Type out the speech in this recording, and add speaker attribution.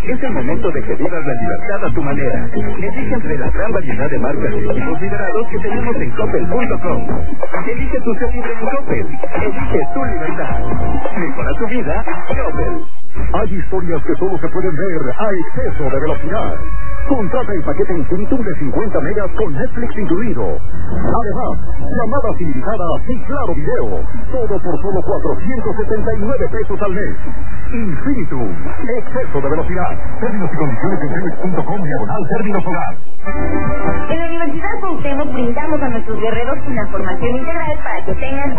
Speaker 1: Es el momento de que vivas la libertad a tu manera. Elige entre la gran variedad de marcas y equipos liderados que tenemos en Coppel.com. Elige tu seguro en Coppel. Elige tu libertad. Mejora tu vida, Coppel.
Speaker 2: Hay historias que solo se pueden ver a exceso de velocidad. Contrata el paquete Infinitum de 50 megas con Netflix incluido. Además, llamadas ilimitadas y claro video. Todo por solo 479 pesos al mes. Infinitum. Exceso de velocidad. Términos y condiciones en Telmex.com/términos hogar.
Speaker 3: En la Universidad Cuauhtémoc brindamos a nuestros guerreros una formación integral para que tengan